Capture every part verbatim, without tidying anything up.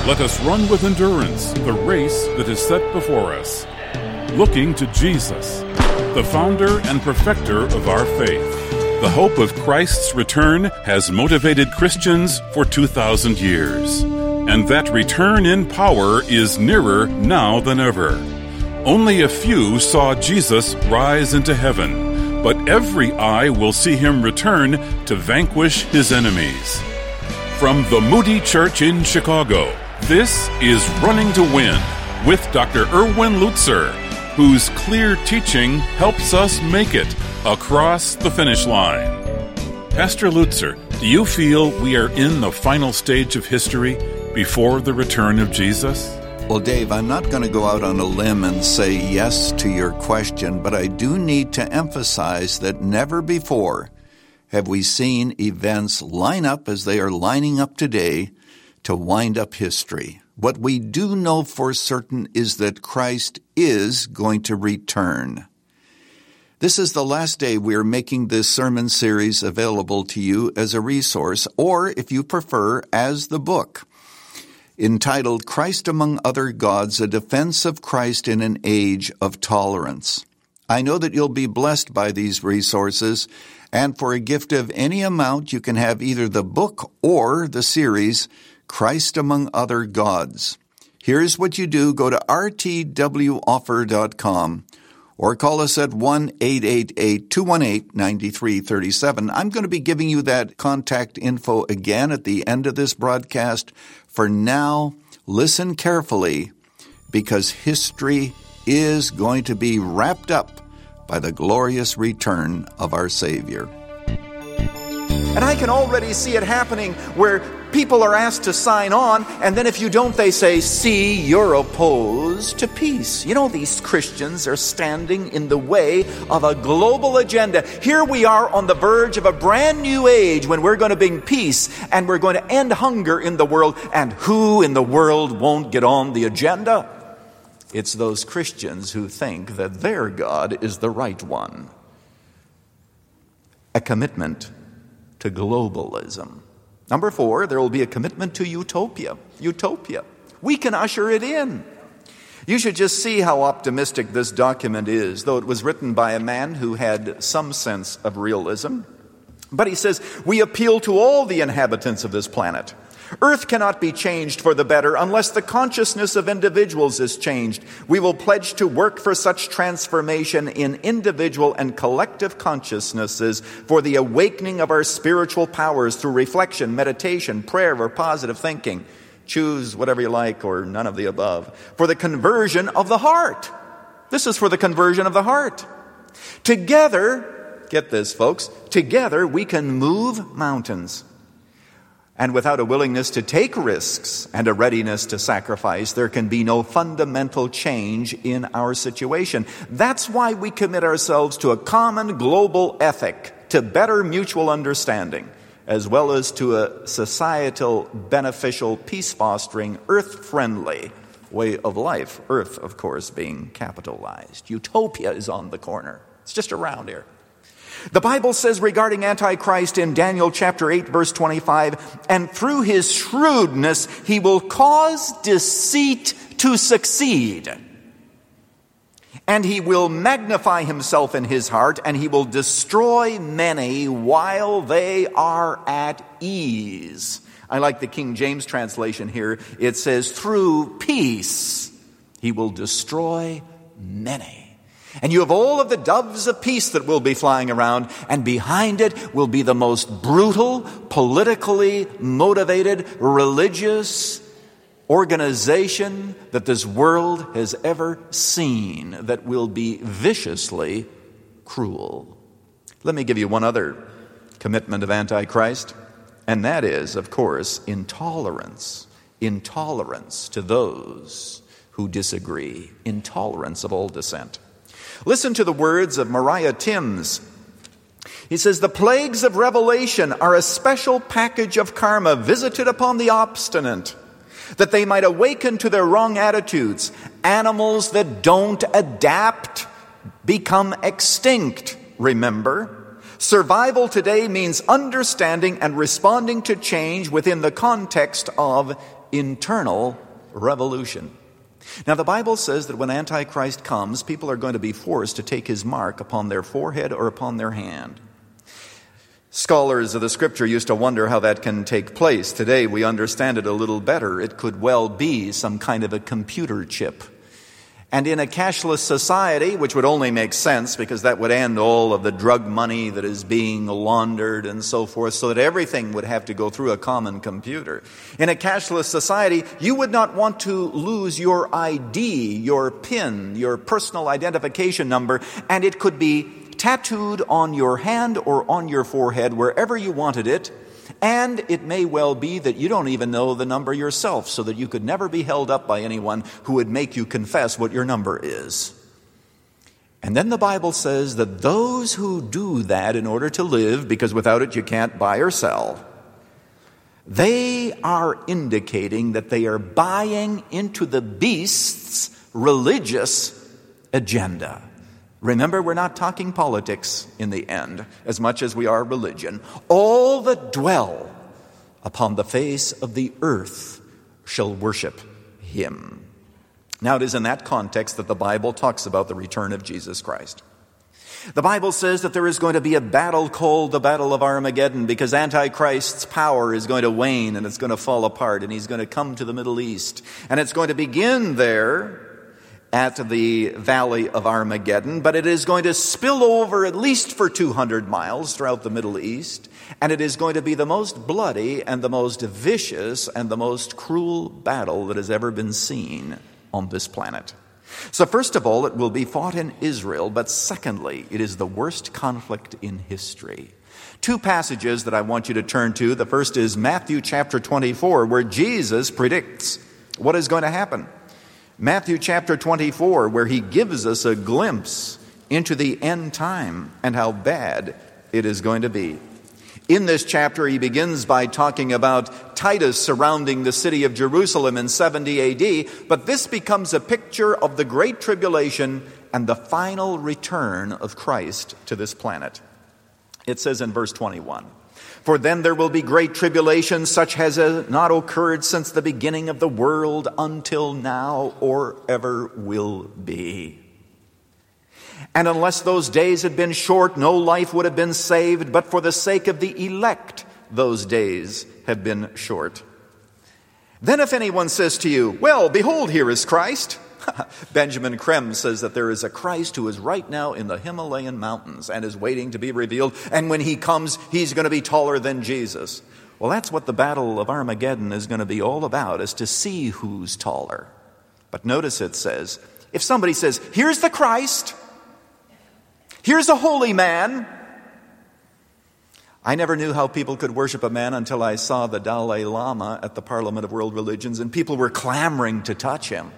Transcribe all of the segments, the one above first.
Let us run with endurance the race that is set before us, looking to Jesus, the founder and perfecter of our faith. The hope of Christ's return has motivated Christians for two thousand years, and that return in power is nearer now than ever. Only a few saw Jesus rise into heaven, but every eye will see him return to vanquish his enemies. From the Moody Church in Chicago, this is Running to Win with Doctor Erwin Lutzer, whose clear teaching helps us make it across the finish line. Pastor Lutzer, do you feel we are in the final stage of history before the return of Jesus? Well, Dave, I'm not going to go out on a limb and say yes to your question, but I do need to emphasize that never before have we seen events line up as they are lining up today to wind up history. What we do know for certain is that Christ is going to return. This is the last day we are making this sermon series available to you as a resource, or if you prefer, as the book, entitled Christ Among Other Gods, A Defense of Christ in an Age of Tolerance. I know that you'll be blessed by these resources, and for a gift of any amount, you can have either the book or the series, Christ Among Other Gods. Here's what you do. Go to r t w offer dot com. Or call us at one eight eight eight, two one eight, nine three three seven. I'm going to be giving you that contact info again at the end of this broadcast. For now, listen carefully, because history is going to be wrapped up by the glorious return of our Savior. And I can already see it happening where people are asked to sign on, and then if you don't, they say, see, you're opposed to peace. You know, these Christians are standing in the way of a global agenda. Here we are on the verge of a brand new age when we're going to bring peace and we're going to end hunger in the world. And who in the world won't get on the agenda? It's those Christians who think that their God is the right one. A commitment to globalism. Number four, there will be a commitment to utopia. Utopia. We can usher it in. You should just see how optimistic this document is, though it was written by a man who had some sense of realism. But he says, we appeal to all the inhabitants of this planet. Earth cannot be changed for the better unless the consciousness of individuals is changed. We will pledge to work for such transformation in individual and collective consciousnesses for the awakening of our spiritual powers through reflection, meditation, prayer, or positive thinking. Choose whatever you like or none of the above. For the conversion of the heart. This is for the conversion of the heart. Together, get this, folks, together we can move mountains. And without a willingness to take risks and a readiness to sacrifice, there can be no fundamental change in our situation. That's why we commit ourselves to a common global ethic, to better mutual understanding, as well as to a societal, beneficial, peace-fostering, earth-friendly way of life. Earth, of course, being capitalized. Utopia is on the corner. It's just around here. The Bible says regarding Antichrist in Daniel chapter eight, verse twenty-five, and through his shrewdness he will cause deceit to succeed. And he will magnify himself in his heart, and he will destroy many while they are at ease. I like the King James translation here. It says, through peace he will destroy many. And you have all of the doves of peace that will be flying around, and behind it will be the most brutal, politically motivated, religious organization that this world has ever seen, that will be viciously cruel. Let me give you one other commitment of Antichrist, and that is, of course, intolerance. Intolerance to those who disagree. Intolerance of all dissent. Listen to the words of Mariah Timms. He says, the plagues of Revelation are a special package of karma visited upon the obstinate, that they might awaken to their wrong attitudes. Animals that don't adapt become extinct, remember. Survival today means understanding and responding to change within the context of internal revolution. Now, the Bible says that when Antichrist comes, people are going to be forced to take his mark upon their forehead or upon their hand. Scholars of the Scripture used to wonder how that can take place. Today, we understand it a little better. It could well be some kind of a computer chip. And in a cashless society, which would only make sense because that would end all of the drug money that is being laundered and so forth, so that everything would have to go through a common computer. In a cashless society, you would not want to lose your I D, your PIN, your personal identification number, and it could be tattooed on your hand or on your forehead, wherever you wanted it, and it may well be that you don't even know the number yourself, so that you could never be held up by anyone who would make you confess what your number is. And then the Bible says that those who do that in order to live, because without it you can't buy or sell, they are indicating that they are buying into the beast's religious agenda. Remember, we're not talking politics in the end, as much as we are religion. All that dwell upon the face of the earth shall worship him. Now, it is in that context that the Bible talks about the return of Jesus Christ. The Bible says that there is going to be a battle called the Battle of Armageddon, because Antichrist's power is going to wane and it's going to fall apart, and he's going to come to the Middle East. And it's going to begin there at the Valley of Armageddon, but it is going to spill over at least for two hundred miles throughout the Middle East, and it is going to be the most bloody and the most vicious and the most cruel battle that has ever been seen on this planet. So first of all, it will be fought in Israel, but secondly, it is the worst conflict in history. Two passages that I want you to turn to. The first is Matthew chapter twenty-four, where Jesus predicts what is going to happen. Matthew chapter twenty-four, where he gives us a glimpse into the end time and how bad it is going to be. In this chapter, he begins by talking about Titus surrounding the city of Jerusalem in seventy A D, but this becomes a picture of the Great Tribulation and the final return of Christ to this planet. It says in verse twenty-one, "For then there will be great tribulation, such as has not occurred since the beginning of the world until now, or ever will be. And unless those days had been short, no life would have been saved, but for the sake of the elect, those days have been short. Then if anyone says to you, 'Well, behold, here is Christ,'" Benjamin Krem says that there is a Christ who is right now in the Himalayan mountains and is waiting to be revealed, and when he comes, he's going to be taller than Jesus. Well, that's what the Battle of Armageddon is going to be all about, is to see who's taller. But notice it says, if somebody says, "Here's the Christ, here's a holy man." I never knew how people could worship a man until I saw the Dalai Lama at the Parliament of World Religions, and people were clamoring to touch him.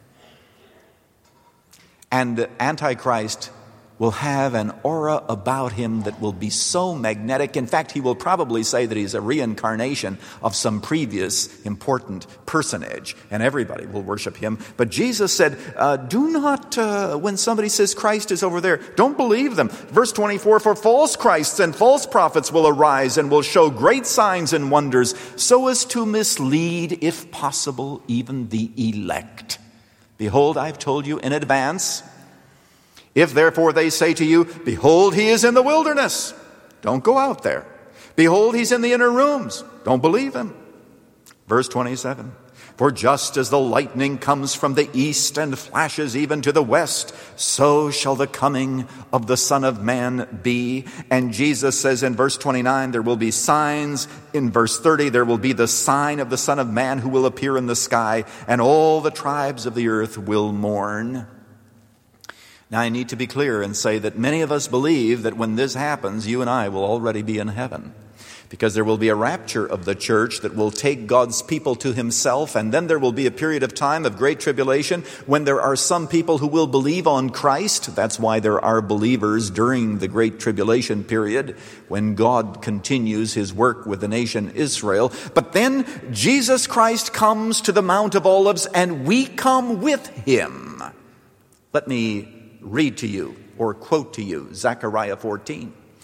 And Antichrist will have an aura about him that will be so magnetic. In fact, he will probably say that he's a reincarnation of some previous important personage, and everybody will worship him. But Jesus said, uh, do not, uh, when somebody says Christ is over there, don't believe them. Verse twenty-four, "For false Christs and false prophets will arise and will show great signs and wonders, so as to mislead, if possible, even the elect. Behold, I've told you in advance. If therefore they say to you, 'Behold, he is in the wilderness,' don't go out there. 'Behold, he's in the inner rooms,' don't believe him." Verse twenty-seven, "For just as the lightning comes from the east and flashes even to the west, so shall the coming of the Son of Man be." And Jesus says in verse twenty-nine, there will be signs. In verse thirty, there will be the sign of the Son of Man who will appear in the sky, and all the tribes of the earth will mourn. Now, I need to be clear and say that many of us believe that when this happens, you and I will already be in heaven, because there will be a rapture of the church that will take God's people to himself, and then there will be a period of time of great tribulation when there are some people who will believe on Christ. That's why there are believers during the great tribulation period, when God continues his work with the nation Israel. But then Jesus Christ comes to the Mount of Olives, and we come with him. Let me read to you or quote to you Zechariah fourteen.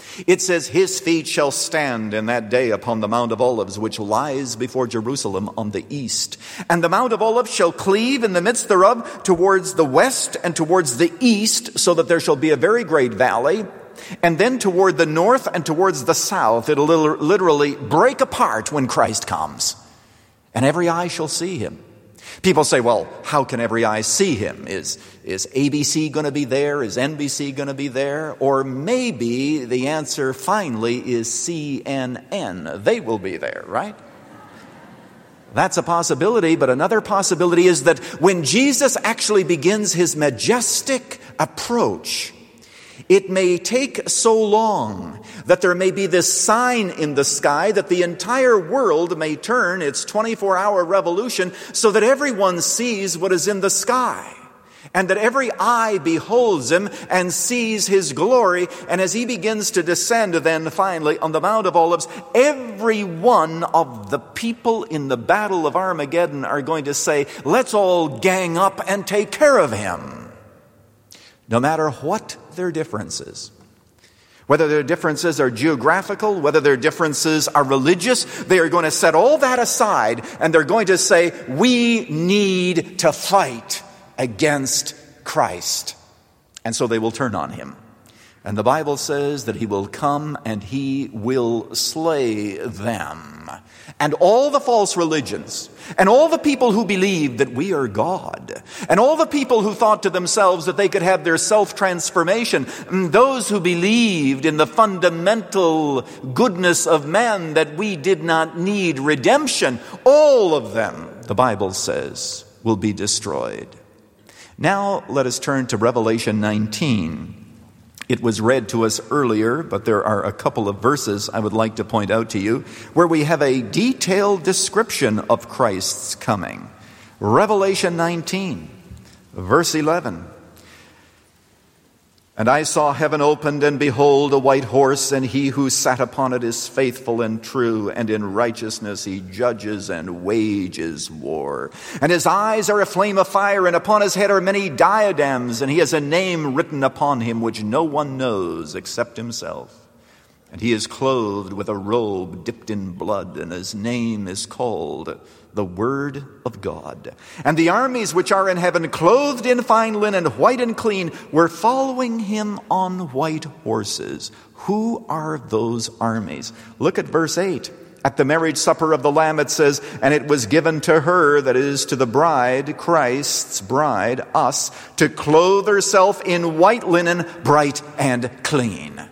It says, his feet shall stand in that day upon the Mount of Olives, which lies before Jerusalem on the east. And the Mount of Olives shall cleave in the midst thereof towards the west and towards the east, so that there shall be a very great valley. And then toward the north and towards the south, it'll literally break apart when Christ comes. And every eye shall see him. People say, well, how can every eye see him? Is, is A B C going to be there? Is N B C going to be there? Or maybe the answer finally is C N N. They will be there, right? That's a possibility, but another possibility is that when Jesus actually begins his majestic approach, it may take so long that there may be this sign in the sky that the entire world may turn its twenty-four hour revolution so that everyone sees what is in the sky, and that every eye beholds him and sees his glory. And as he begins to descend then finally on the Mount of Olives, every one of the people in the Battle of Armageddon are going to say, let's all gang up and take care of him. No matter what their differences. Whether their differences are geographical, whether their differences are religious, they are going to set all that aside and they're going to say, we need to fight against Christ. And so they will turn on him. And the Bible says that he will come and he will slay them. And all the false religions, and all the people who believed that we are God, and all the people who thought to themselves that they could have their self-transformation, and those who believed in the fundamental goodness of man, that we did not need redemption, all of them, the Bible says, will be destroyed. Now let us turn to Revelation nineteen. It was read to us earlier, but there are a couple of verses I would like to point out to you where we have a detailed description of Christ's coming. Revelation nineteen, verse eleven. And I saw heaven opened, and behold, a white horse, and he who sat upon it is faithful and true, and in righteousness he judges and wages war. And his eyes are a flame of fire, and upon his head are many diadems, and he has a name written upon him which no one knows except himself. And he is clothed with a robe dipped in blood, and his name is called the Word of God. And the armies which are in heaven, clothed in fine linen, white and clean, were following him on white horses. Who are those armies? Look at verse eight. At the marriage supper of the Lamb it says, and it was given to her, that is to the bride, Christ's bride, us, to clothe herself in white linen, bright and clean.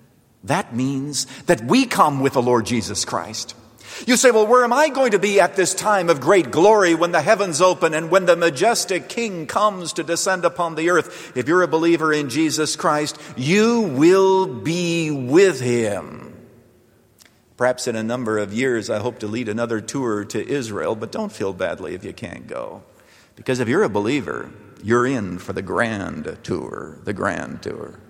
That means that we come with the Lord Jesus Christ. You say, well, where am I going to be at this time of great glory when the heavens open and when the majestic King comes to descend upon the earth? If you're a believer in Jesus Christ, you will be with him. Perhaps in a number of years, I hope to lead another tour to Israel, but don't feel badly if you can't go. Because if you're a believer, you're in for the grand tour, the grand tour.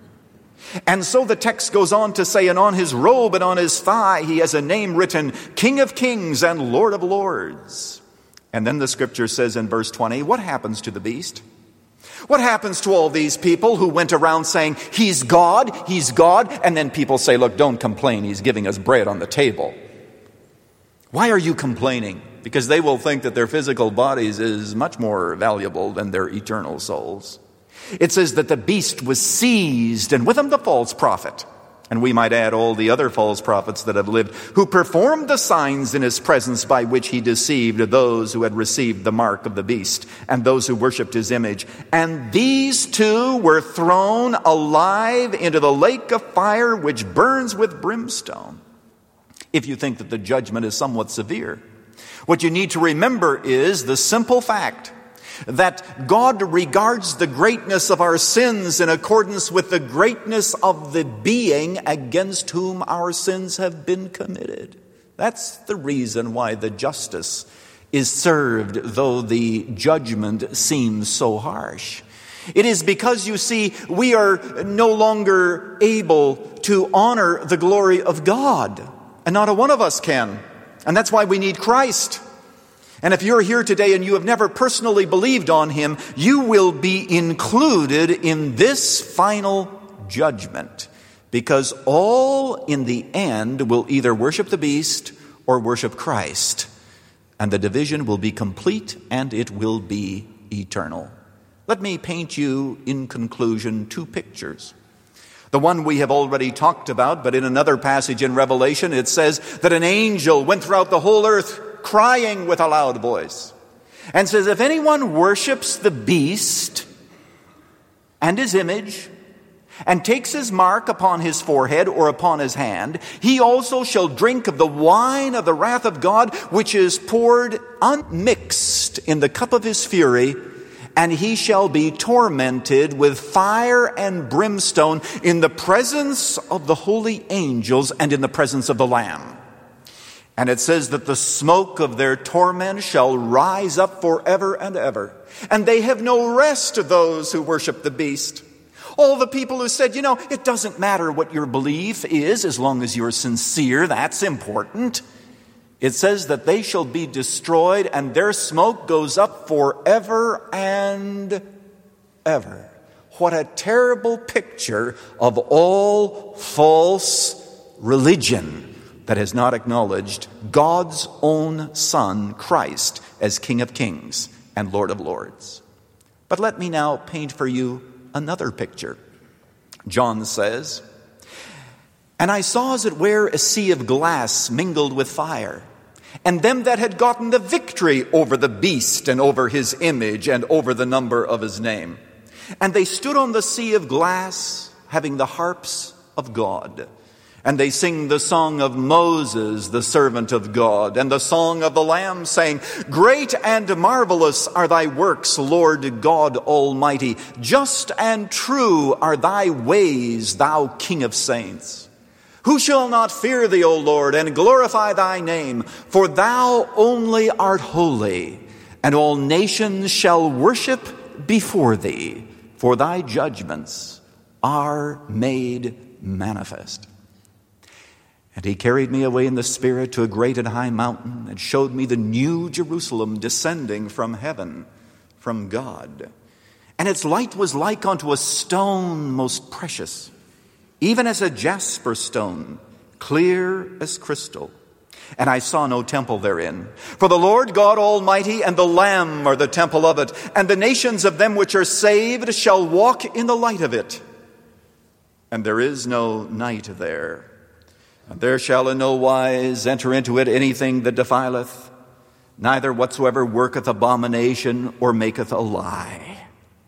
And so the text goes on to say, and on his robe and on his thigh he has a name written, King of Kings and Lord of Lords. And then the scripture says in verse twenty, what happens to the beast? What happens to all these people who went around saying, he's God, he's God, and then people say, look, don't complain, he's giving us bread on the table. Why are you complaining? Because they will think that their physical bodies is much more valuable than their eternal souls. It says that the beast was seized, and with him the false prophet. And we might add all the other false prophets that have lived, who performed the signs in his presence by which he deceived those who had received the mark of the beast and those who worshipped his image. And these two were thrown alive into the lake of fire which burns with brimstone. If you think that the judgment is somewhat severe, what you need to remember is the simple fact that God regards the greatness of our sins in accordance with the greatness of the being against whom our sins have been committed. That's the reason why the justice is served, though the judgment seems so harsh. It is because, you see, we are no longer able to honor the glory of God, and not a one of us can. And that's why we need Christ. And if you're here today and you have never personally believed on him, you will be included in this final judgment. because all in the end will either worship the beast or worship Christ, and the division will be complete and it will be eternal. Let me paint you, in conclusion, two pictures. The one we have already talked about, but in another passage in Revelation, it says that an angel went throughout the whole earth crying with a loud voice, and says, if anyone worships the beast and his image, and takes his mark upon his forehead or upon his hand, he also shall drink of the wine of the wrath of God, which is poured unmixed in the cup of his fury, and he shall be tormented with fire and brimstone in the presence of the holy angels and in the presence of the Lamb. And it says that the smoke of their torment shall rise up forever and ever. And they have no rest to those who worship the beast. All the people who said, you know, it doesn't matter what your belief is as long as you're sincere, that's important. It says that they shall be destroyed and their smoke goes up forever and ever. What a terrible picture of all false religion that has not acknowledged God's own Son, Christ, as King of Kings and Lord of Lords. But let me now paint for you another picture. John says, and I saw as it were a sea of glass mingled with fire, and them that had gotten the victory over the beast and over his image and over the number of his name. And they stood on the sea of glass, having the harps of God. And they sing the song of Moses, the servant of God, and the song of the Lamb, saying, great and marvelous are thy works, Lord God Almighty. Just and true are thy ways, thou King of saints. Who shall not fear thee, O Lord, and glorify thy name? For thou only art holy, and all nations shall worship before thee, for thy judgments are made manifest. And he carried me away in the Spirit to a great and high mountain, and showed me the new Jerusalem descending from heaven, from God. And its light was like unto a stone most precious, even as a jasper stone, clear as crystal. And I saw no temple therein. For the Lord God Almighty and the Lamb are the temple of it, and the nations of them which are saved shall walk in the light of it. And there is no night there. And there shall in no wise enter into it anything that defileth, neither whatsoever worketh abomination or maketh a lie,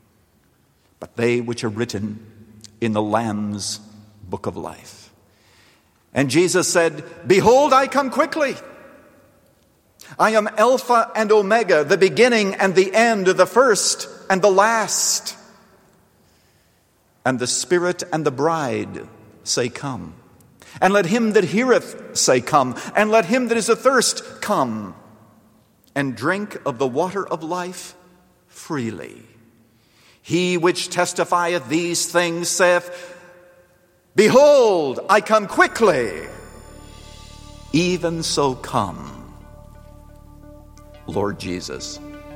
but they which are written in the Lamb's book of life. And Jesus said, behold, I come quickly. I am Alpha and Omega, the beginning and the end, the first and the last. And the Spirit and the bride say, come. And let him that heareth say, come. And let him that is athirst come. And drink of the water of life freely. He which testifieth these things saith, behold, I come quickly. Even so come, Lord Jesus.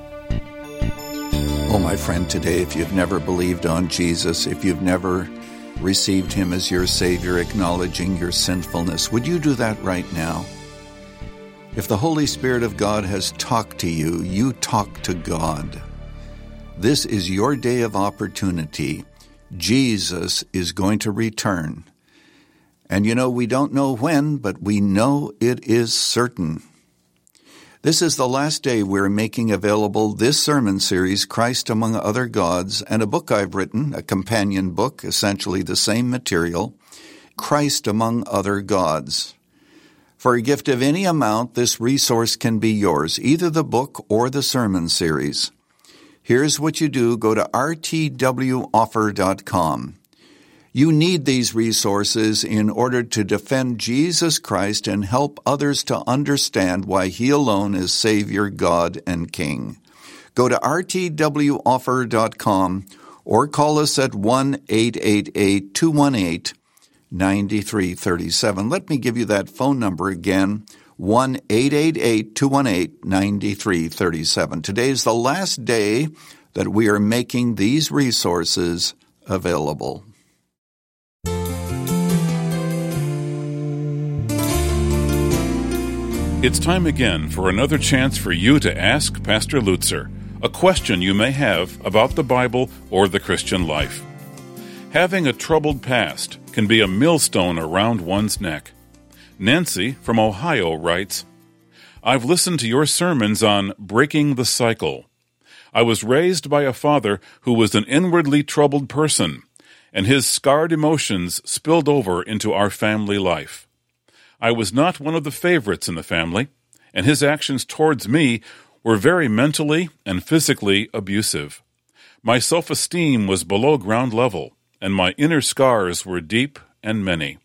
Oh, my friend, today, if you've never believed on Jesus, if you've never received him as your Savior, acknowledging your sinfulness, would you do that right now? If the Holy Spirit of God has talked to you, you talk to God. This is your day of opportunity. Jesus is going to return. And you know, we don't know when, but we know it is certain. This is the last day we're making available this sermon series, Christ Among Other Gods, and a book I've written, a companion book, essentially the same material, Christ Among Other Gods. For a gift of any amount, this resource can be yours, either the book or the sermon series. Here's what you do. Go to r t w offer dot com. You need these resources in order to defend Jesus Christ and help others to understand why he alone is Savior, God, and King. Go to r t w offer dot com or call us at one eight eight eight, two one eight, nine three three seven. Let me give you that phone number again, one eight eight eight, two one eight, nine three three seven. Today is the last day that we are making these resources available. It's time again for another chance for you to ask Pastor Lutzer a question you may have about the Bible or the Christian life. Having a troubled past can be a millstone around one's neck. Nancy from Ohio writes, I've listened to your sermons on breaking the cycle. I was raised by a father who was an inwardly troubled person, and his scarred emotions spilled over into our family life. I was not one of the favorites in the family, and his actions towards me were very mentally and physically abusive. My self-esteem was below ground level, and my inner scars were deep and many.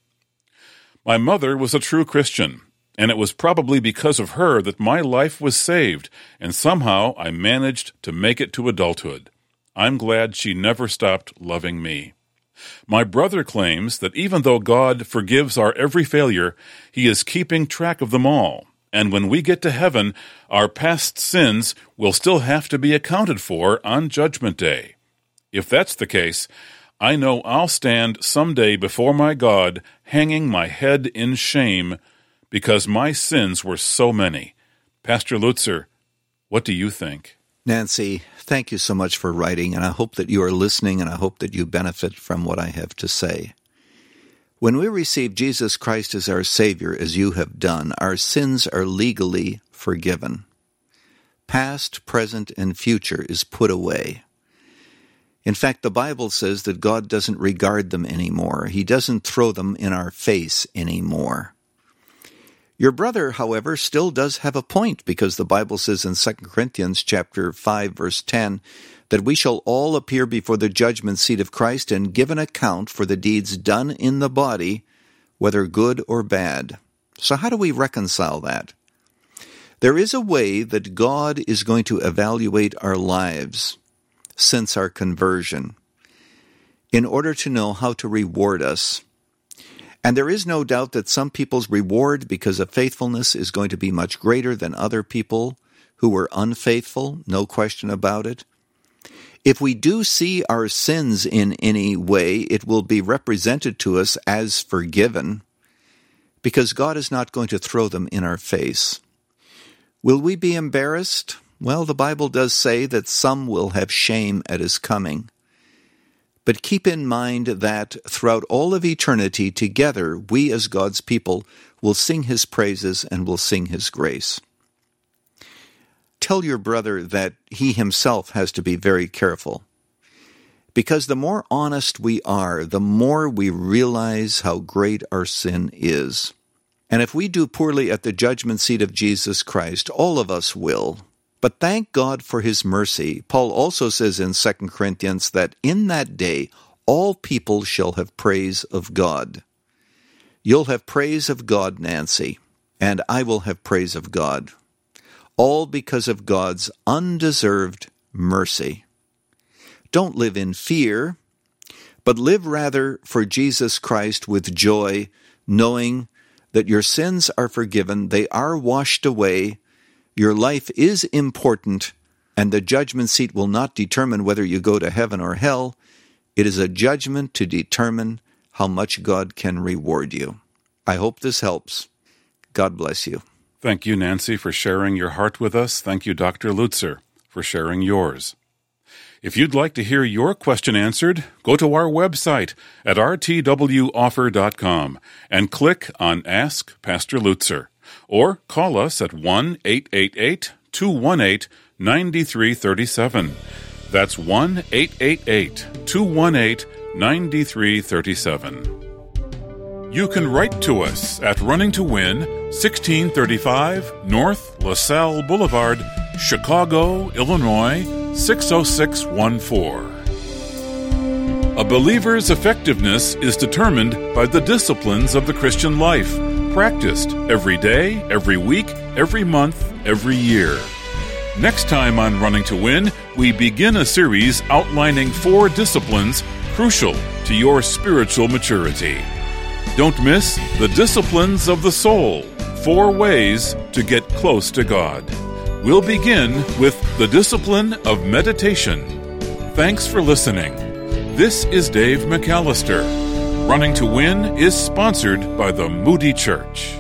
My mother was a true Christian, and it was probably because of her that my life was saved, and somehow I managed to make it to adulthood. I'm glad she never stopped loving me. My brother claims that even though God forgives our every failure, He is keeping track of them all, and when we get to heaven, our past sins will still have to be accounted for on Judgment Day. If that's the case, I know I'll stand someday before my God hanging my head in shame because my sins were so many. Pastor Lutzer, what do you think? Nancy, thank you so much for writing, and I hope that you are listening, and I hope that you benefit from what I have to say. When we receive Jesus Christ as our Savior, as you have done, our sins are legally forgiven. Past, present, and future is put away. In fact, the Bible says that God doesn't regard them anymore. He doesn't throw them in our face anymore. Your brother, however, still does have a point, because the Bible says in Second Corinthians chapter five, verse ten, that we shall all appear before the judgment seat of Christ and give an account for the deeds done in the body, whether good or bad. So how do we reconcile that? There is a way that God is going to evaluate our lives since our conversion in order to know how to reward us. And there is no doubt that some people's reward because of faithfulness is going to be much greater than other people who were unfaithful, no question about it. If we do see our sins in any way, it will be represented to us as forgiven, because God is not going to throw them in our face. Will we be embarrassed? Well, the Bible does say that some will have shame at His coming. But keep in mind that throughout all of eternity together, we as God's people will sing His praises and will sing His grace. Tell your brother that he himself has to be very careful, because the more honest we are, the more we realize how great our sin is. And if we do poorly at the judgment seat of Jesus Christ, all of us will. But thank God for His mercy. Paul also says in Second Corinthians that in that day all people shall have praise of God. You'll have praise of God, Nancy, and I will have praise of God. All because of God's undeserved mercy. Don't live in fear, but live rather for Jesus Christ with joy, knowing that your sins are forgiven, they are washed away. Your life is important, and the judgment seat will not determine whether you go to heaven or hell. It is a judgment to determine how much God can reward you. I hope this helps. God bless you. Thank you, Nancy, for sharing your heart with us. Thank you, Doctor Lutzer, for sharing yours. If you'd like to hear your question answered, go to our website at r t w offer dot com and click on Ask Pastor Lutzer. Or call us at one eight eight eight, two one eight, nine three three seven. That's one eight eight eight, two one eight, nine three three seven. You can write to us at Running to Win, sixteen thirty-five North LaSalle Boulevard, Chicago, Illinois, six oh six one four. A believer's effectiveness is determined by the disciplines of the Christian life, practiced every day, every week, every month, every year. Next time on Running to Win, we begin a series outlining four disciplines crucial to your spiritual maturity. Don't miss the disciplines of the soul, four ways to get close to God. We'll begin with the discipline of meditation. Thanks for listening. This is Dave McAllister. Running to Win is sponsored by the Moody Church.